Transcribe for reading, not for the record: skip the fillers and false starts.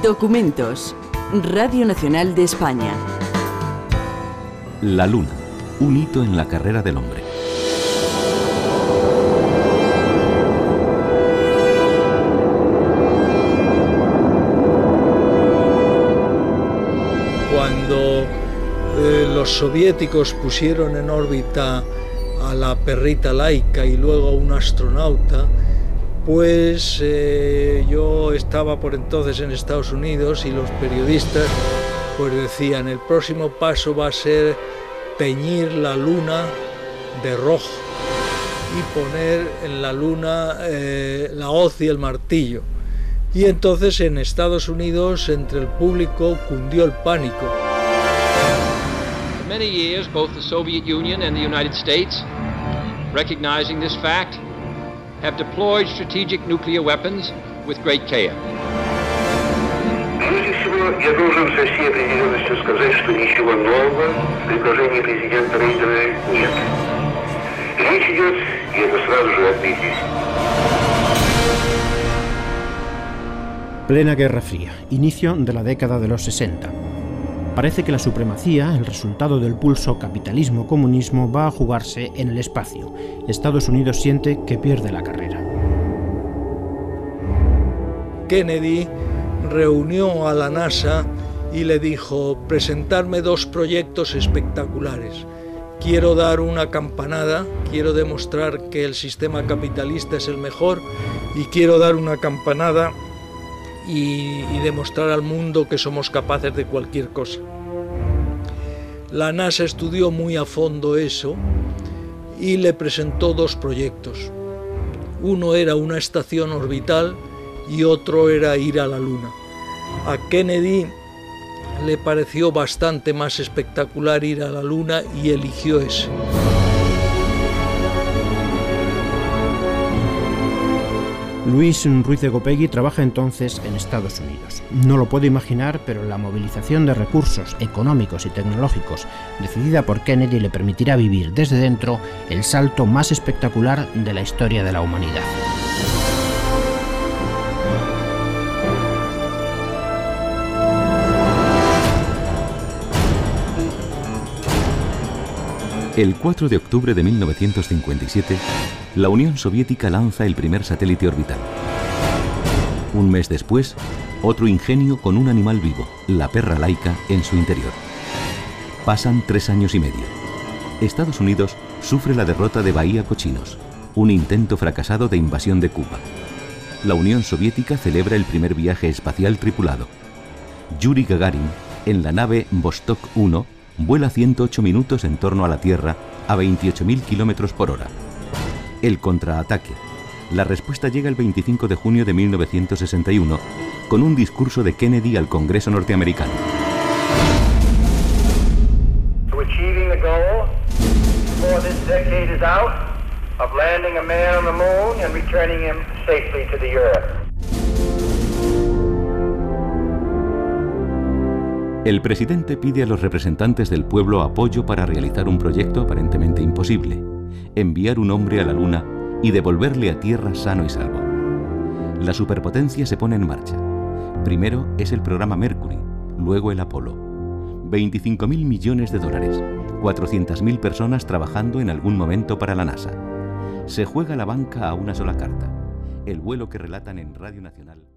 Documentos. Radio Nacional de España. La Luna, un hito en la carrera del hombre. Cuando los soviéticos pusieron en órbita a la perrita Laika y luego a un astronauta, pues yo estaba por entonces en Estados Unidos y los periodistas pues decían: el próximo paso va a ser teñir la luna de rojo y poner en la luna la hoz y el martillo. Y entonces en Estados Unidos entre el público cundió el pánico. For many years, both the Soviet Union and the United States, recognizing this fact, have deployed strategic nuclear weapons with great care. Прежде всего, я должен со всей определенностью сказать, что ничего нового в предложении президента Рейгана нет. Речь идет, и это сразу же отметить. Plena Guerra Fría, inicio de la década de los 60. Parece que la supremacía, el resultado del pulso capitalismo-comunismo, va a jugarse en el espacio. Estados Unidos siente que pierde la carrera. Kennedy reunió a la NASA y le dijo: presentarme dos proyectos espectaculares. Quiero dar una campanada, quiero demostrar que el sistema capitalista es el mejor, y quiero dar una campanada y demostrar al mundo que somos capaces de cualquier cosa. La NASA estudió muy a fondo eso y le presentó dos proyectos. Uno era una estación orbital y otro era ir a la Luna. A Kennedy le pareció bastante más espectacular ir a la Luna y eligió ese. Luis Ruiz de Gopegui trabaja entonces en Estados Unidos. No lo puedo imaginar, pero la movilización de recursos económicos y tecnológicos decidida por Kennedy le permitirá vivir desde dentro el salto más espectacular de la historia de la humanidad. El 4 de octubre de 1957, la Unión Soviética lanza el primer satélite orbital. Un mes después, otro ingenio con un animal vivo, la perra Laika, en su interior. Pasan 3 años y medio. Estados Unidos sufre la derrota de Bahía Cochinos, un intento fracasado de invasión de Cuba. La Unión Soviética celebra el primer viaje espacial tripulado. Yuri Gagarin, en la nave Vostok 1, vuela 108 minutos en torno a la Tierra a 28.000 km por hora. El contraataque. La respuesta llega el 25 de junio de 1961 con un discurso de Kennedy al Congreso norteamericano. To achieving the goal before this decade is out of landing a man on the moon and returning him safely to the earth. El presidente pide a los representantes del pueblo apoyo para realizar un proyecto aparentemente imposible: enviar un hombre a la Luna y devolverle a Tierra sano y salvo. La superpotencia se pone en marcha. Primero es el programa Mercury, luego el Apolo. 25.000 millones de dólares, 400.000 personas trabajando en algún momento para la NASA. Se juega la banca a una sola carta: el vuelo que relatan en Radio Nacional.